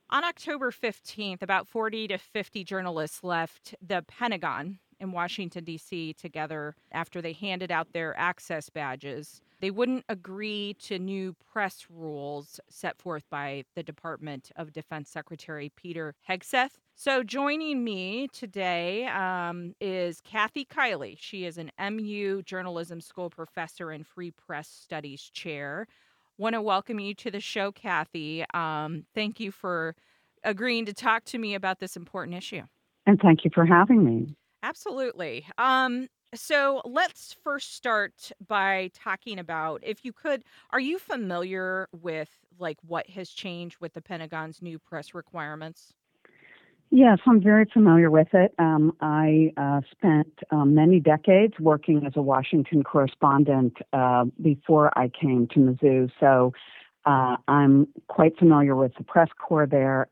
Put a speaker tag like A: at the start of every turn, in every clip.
A: On October 15th, about 40 to 50 journalists left the Pentagon in Washington, D.C. together after they handed out their access badges. They wouldn't agree to new press rules set forth by the Department of Defense Secretary Peter Hegseth. So joining me today is Kathy Kiley. She is an MU Journalism School professor and Free Press Studies chair. Want to welcome you to the show, Kathy. Thank you for agreeing to talk to me about this important issue.
B: And thank you for having me.
A: Absolutely. So let's first start by talking about, if you could, are you familiar with like what has changed with the Pentagon's new press requirements?
B: Yes, I'm very familiar with it. I spent many decades working as a Washington correspondent before I came to Mizzou, so I'm quite familiar with the press corps there,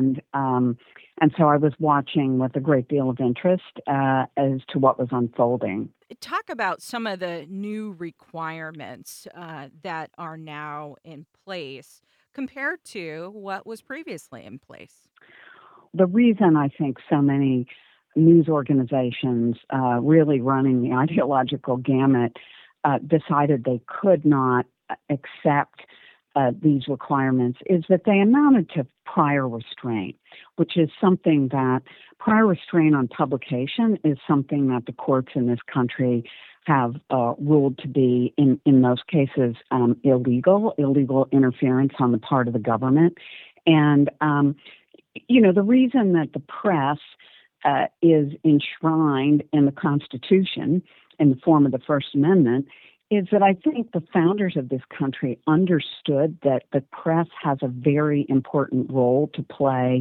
B: and so I was watching with a great deal of interest as to what was unfolding.
A: Talk about some of the new requirements that are now in place compared to what was previously in place.
B: The reason I think so many news organizations really running the ideological gamut decided they could not accept these requirements is that they amounted to prior restraint, which is something that prior restraint on publication is something that the courts in this country have ruled to be, in most cases, illegal interference on the part of the government. And the reason that the press is enshrined in the Constitution in the form of the First Amendment is that I think the founders of this country understood that the press has a very important role to play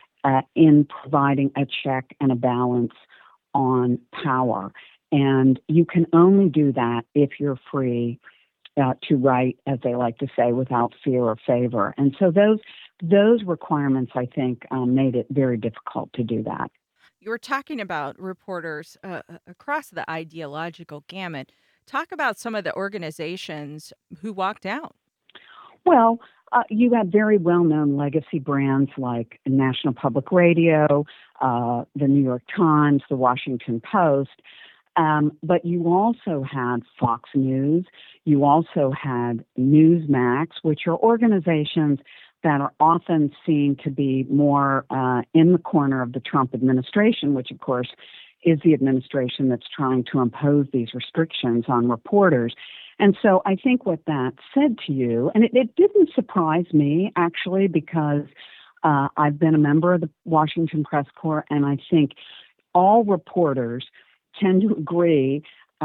B: in providing a check and a balance on power. And you can only do that if you're free to write, as they like to say, without fear or favor. And so those requirements, I think, made it very difficult to do that.
A: You were talking about reporters across the ideological gamut. Talk about some of the organizations who walked out.
B: Well, you had very well-known legacy brands like National Public Radio, the New York Times, the Washington Post, but you also had Fox News. You also had Newsmax, which are organizations that are often seen to be more in the corner of the Trump administration, which, of course, is the administration that's trying to impose these restrictions on reporters. And so I think what that said to you, and it didn't surprise me, actually, because I've been a member of the Washington Press Corps, and I think all reporters tend to agree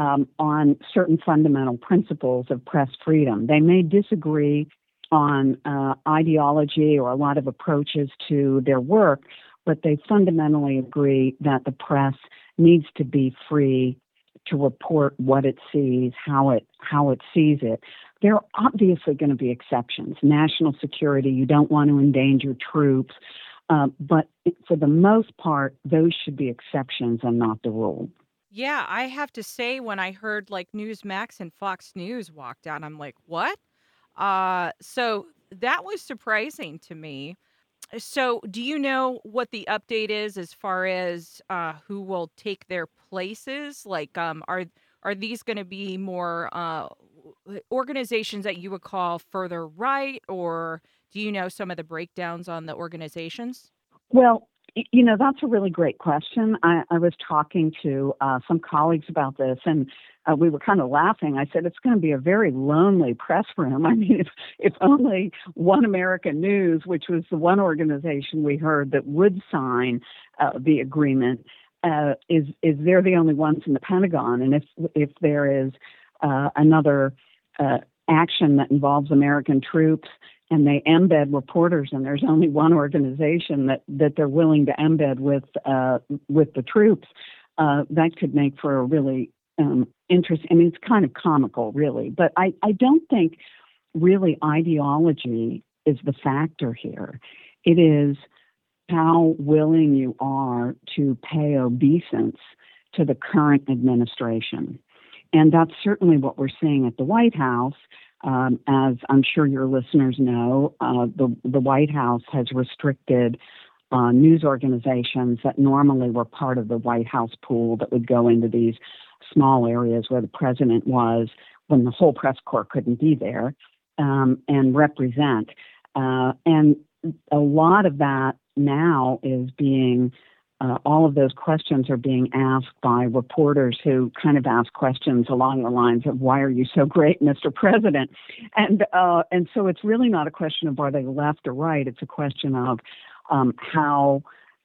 B: on certain fundamental principles of press freedom. They may disagree on ideology or a lot of approaches to their work, but they fundamentally agree that the press needs to be free to report what it sees, how it sees it. There are obviously going to be exceptions. National security, you don't want to endanger troops, but for the most part, those should be exceptions and not the rule.
A: Yeah, I have to say, when I heard like Newsmax and Fox News walked out, I'm like, what? So that was surprising to me. So, do you know what the update is as far as who will take their places? Like, are these going to be more organizations that you would call further right, or do you know some of the breakdowns on the organizations?
B: Well, that's a really great question. I was talking to some colleagues about this, and we were kind of laughing. I said, it's going to be a very lonely press room. I mean, if only One American News, which was the one organization we heard that would sign the agreement, is they're the only ones in the Pentagon. And if there is another action that involves American troops, and they embed reporters, and there's only one organization that they're willing to embed with the troops, that could make for a really interesting. I mean, it's kind of comical, really. But I don't think really ideology is the factor here. It is how willing you are to pay obeisance to the current administration. And that's certainly what we're seeing at the White House. As I'm sure your listeners know, the White House has restricted news organizations that normally were part of the White House pool that would go into these small areas where the president was when the whole press corps couldn't be there and represent. And a lot of that now is being, all of those questions are being asked by reporters who kind of ask questions along the lines of, why are you so great, Mr. President? And so it's really not a question of are they left or right. It's a question of how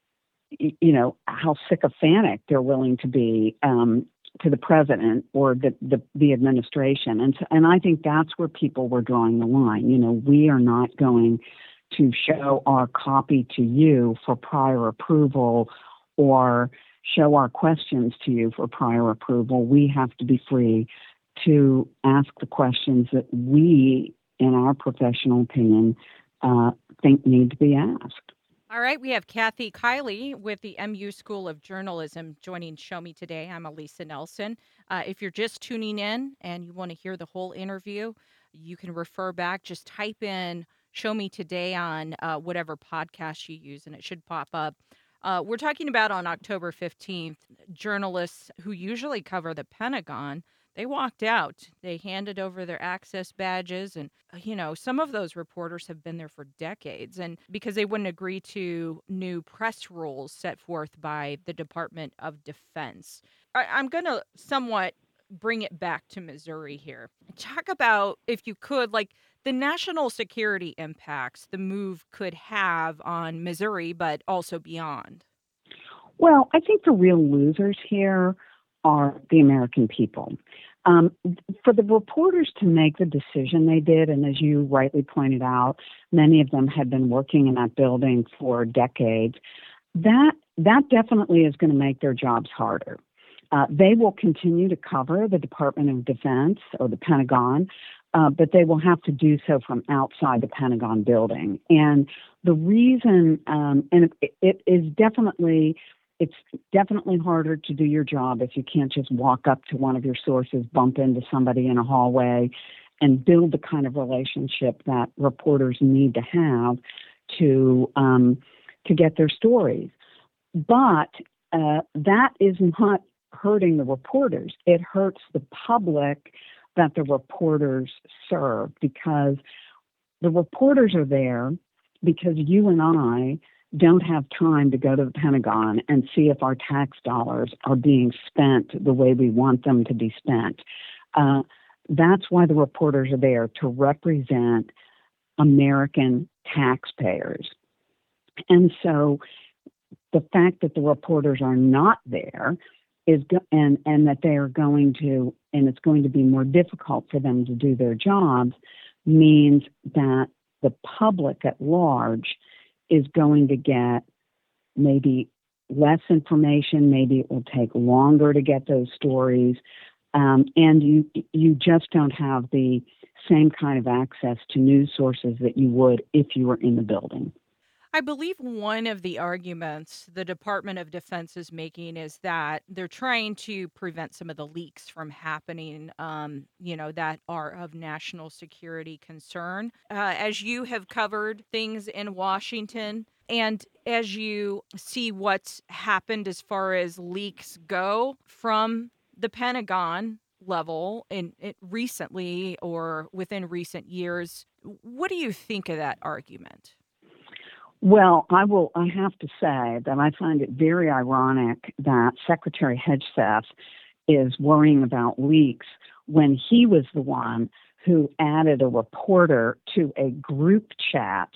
B: sycophantic they're willing to be to the president or the administration. And I think that's where people were drawing the line. We are not going to show our copy to you for prior approval or show our questions to you for prior approval. We have to be free to ask the questions that we, in our professional opinion, think need to be asked.
A: All right, we have Kathy Kiley with the MU School of Journalism joining Show Me Today. I'm Elisa Nelson. If you're just tuning in and you want to hear the whole interview, you can refer back. Just type in Show Me Today on whatever podcast you use, and it should pop up. We're talking about on October 15th, journalists who usually cover the Pentagon, they walked out. They handed over their access badges. And, some of those reporters have been there for decades. And because they wouldn't agree to new press rules set forth by the Department of Defense. I'm going to somewhat bring it back to Missouri here. Talk about, if you could, the national security impacts the move could have on Missouri, but also beyond.
B: Well, I think the real losers here are the American people. For the reporters to make the decision they did, and as you rightly pointed out, many of them had been working in that building for decades, that definitely is going to make their jobs harder. They will continue to cover the Department of Defense or the Pentagon, but they will have to do so from outside the Pentagon building. And the reason, and it's definitely harder to do your job if you can't just walk up to one of your sources, bump into somebody in a hallway, and build the kind of relationship that reporters need to have to get their stories. But that is not hurting the reporters. It hurts the public that the reporters serve, because the reporters are there because you and I don't have time to go to the Pentagon and see if our tax dollars are being spent the way we want them to be spent. That's why the reporters are there, to represent American taxpayers. And so the fact that the reporters are not there and that they are going to, and it's going to be more difficult for them to do their jobs, means that the public at large is going to get maybe less information. Maybe it will take longer to get those stories. And you just don't have the same kind of access to news sources that you would if you were in the building.
A: I believe one of the arguments the Department of Defense is making is that they're trying to prevent some of the leaks from happening, that are of national security concern. As you have covered things in Washington, and as you see what's happened as far as leaks go from the Pentagon level recently or within recent years, what do you think of that argument?
B: Well, I have to say that I find it very ironic that Secretary Hedgeseth is worrying about leaks when he was the one who added a reporter to a group chat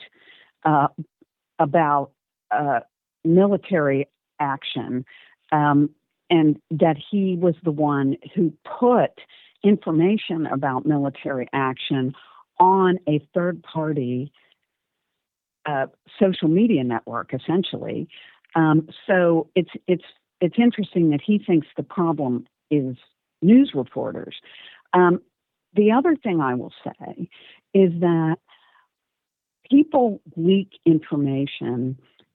B: about military action, and that he was the one who put information about military action on a third-party social media network, essentially. So it's interesting that he thinks the problem is news reporters. The other thing I will say is that people who leak information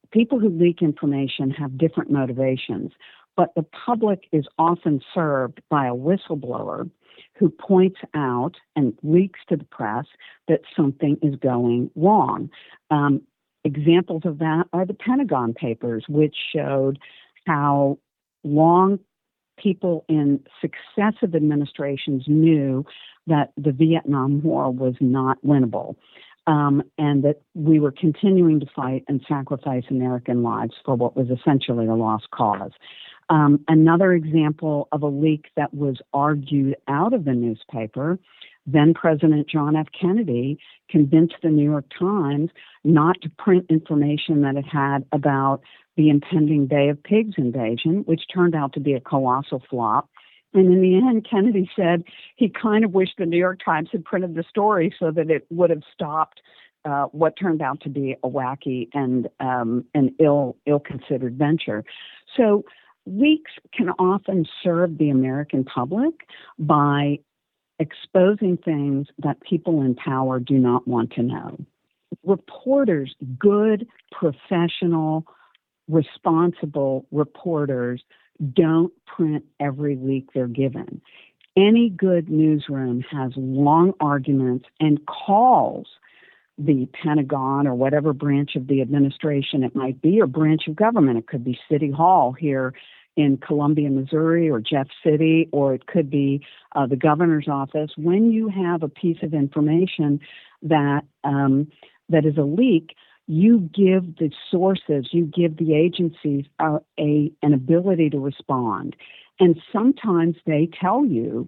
B: have different motivations, but the public is often served by a whistleblower who points out and leaks to the press that something is going wrong. Examples of that are the Pentagon Papers, which showed how long people in successive administrations knew that the Vietnam War was not winnable, and that we were continuing to fight and sacrifice American lives for what was essentially a lost cause. Another example of a leak that was argued out of the newspaper, then President John F. Kennedy convinced the New York Times not to print information that it had about the impending Bay of Pigs invasion, which turned out to be a colossal flop. And in the end, Kennedy said he kind of wished the New York Times had printed the story so that it would have stopped what turned out to be a wacky and an ill-considered venture. So leaks can often serve the American public by exposing things that people in power do not want to know. Reporters, good, professional, responsible reporters, don't print every leak they're given. Any good newsroom has long arguments and calls the Pentagon or whatever branch of the administration it might be, or branch of government. It could be City Hall here in Columbia, Missouri, or Jeff City, or it could be the governor's office. When you have a piece of information that is a leak, you give the sources, you give the agencies an ability to respond. And sometimes they tell you,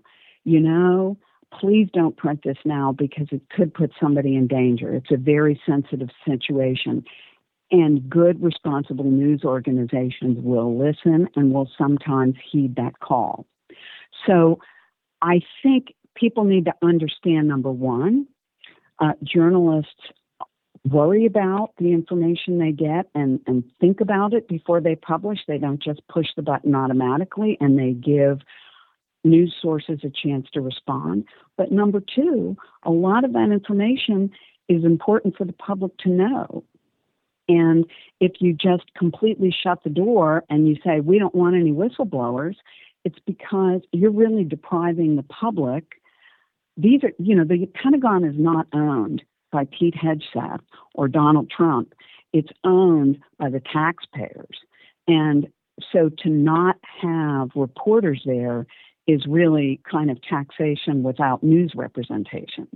B: please don't print this now because it could put somebody in danger. It's a very sensitive situation. And good, responsible news organizations will listen and will sometimes heed that call. So I think people need to understand, number one, journalists worry about the information they get and think about it before they publish. They don't just push the button automatically, and they give news sources a chance to respond. But number two, a lot of that information is important for the public to know. And if you just completely shut the door and you say, we don't want any whistleblowers, it's because you're really depriving the public. The Pentagon is not owned by Pete Hegseth or Donald Trump. It's owned by the taxpayers. And so to not have reporters there is really kind of taxation without news representation.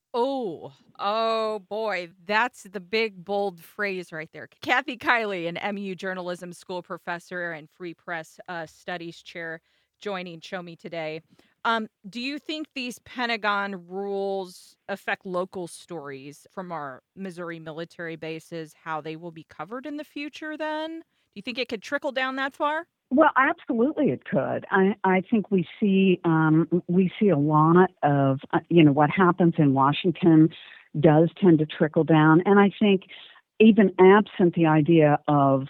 A: Oh boy, that's the big, bold phrase right there. Kathy Kiley, an MU Journalism School professor and Free Press Studies chair, joining Show Me today. Do you think these Pentagon rules affect local stories from our Missouri military bases, how they will be covered in the future then? Do you think it could trickle down that far?
B: Well, absolutely it could. I think we see a lot of, what happens in Washington does tend to trickle down. And I think even absent the idea of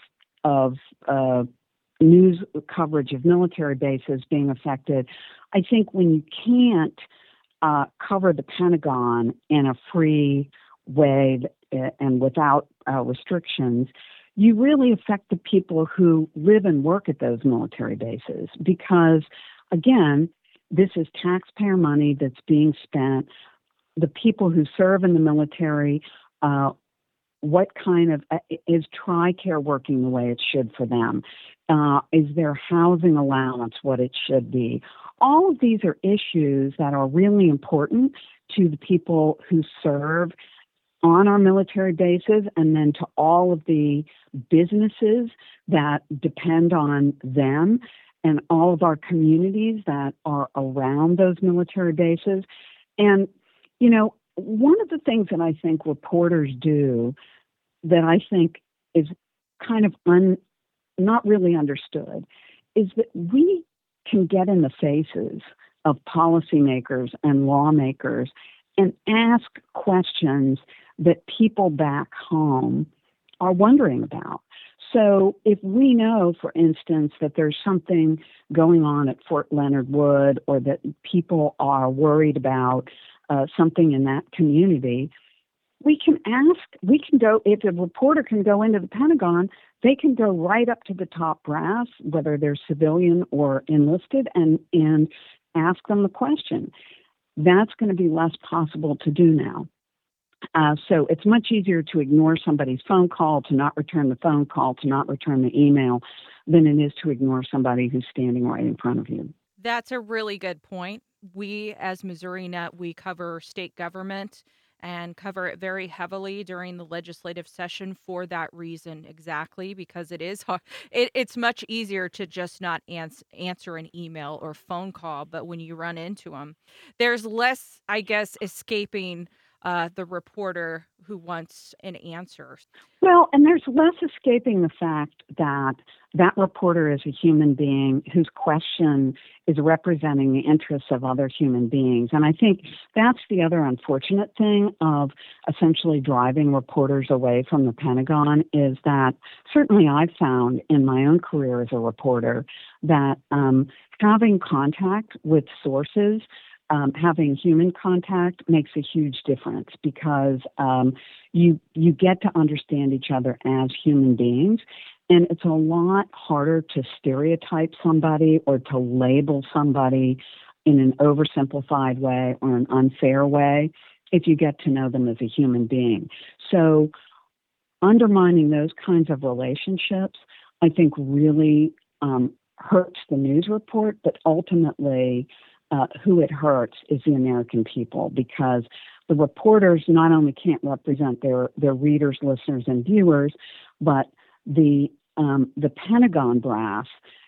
B: news coverage of military bases being affected, I think when you can't cover the Pentagon in a free way and without restrictions, you really affect the people who live and work at those military bases because, again, this is taxpayer money that's being spent. The people who serve in the military, what kind of, is TRICARE working the way it should for them? Is their housing allowance what it should be? All of these are issues that are really important to the people who serve on our military bases and then to all of the businesses that depend on them and all of our communities that are around those military bases. And, one of the things that I think reporters do that I think is kind of not really understood is that we can get in the faces of policymakers and lawmakers and ask questions that people back home are wondering about. So if we know, for instance, that there's something going on at Fort Leonard Wood or that people are worried about something in that community, we can go, if a reporter can go into the Pentagon, they can go right up to the top brass, whether they're civilian or enlisted, and ask them the question. That's going to be less possible to do now. So it's much easier to ignore somebody's phone call, to not return the phone call, to not return the email, than it is to ignore somebody who's standing right in front of you.
A: That's a really good point. We, as MissouriNet, we cover state government and cover it very heavily during the legislative session for that reason exactly, because it is hard. It's much easier to just not answer an email or phone call, but when you run into them, there's less, I guess, escaping the reporter who wants an answer.
B: Well, and there's less escaping the fact that that reporter is a human being whose question is representing the interests of other human beings. And I think that's the other unfortunate thing of essentially driving reporters away from the Pentagon is that certainly I've found in my own career as a reporter that having contact with sources, having human contact makes a huge difference because you get to understand each other as human beings. And it's a lot harder to stereotype somebody or to label somebody in an oversimplified way or an unfair way if you get to know them as a human being. So undermining those kinds of relationships, I think, really hurts the news report, but ultimately who it hurts is the American people, because the reporters not only can't represent their readers, listeners, and viewers, but the Pentagon brass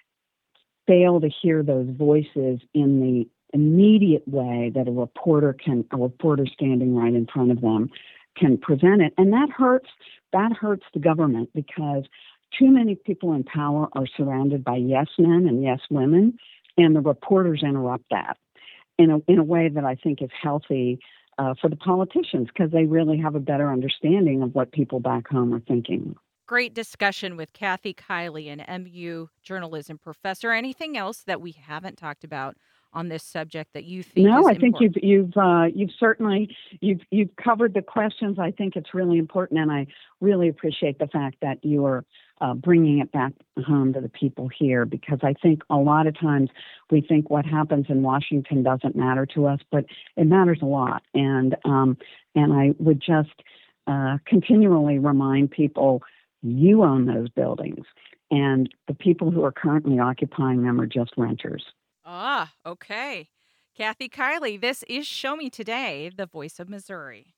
B: fail to hear those voices in the immediate way that a reporter standing right in front of them can present it, and that hurts the government, because too many people in power are surrounded by yes men and yes women, and the reporters interrupt that in a way that I think is healthy for the politicians, because they really have a better understanding of what people back home are thinking.
A: Great discussion with Kathy Kiley, an MU journalism professor. Anything else that we haven't talked about on this subject that you think
B: No,
A: is
B: I think
A: important?
B: you've certainly you've covered the questions. I think it's really important, and I really appreciate the fact that you are bringing it back home to the people here, because I think a lot of times we think what happens in Washington doesn't matter to us, but it matters a lot. And I would just continually remind people, you own those buildings, and the people who are currently occupying them are just renters.
A: Ah, okay. Kathy Kiley, this is Show Me Today, the voice of Missouri.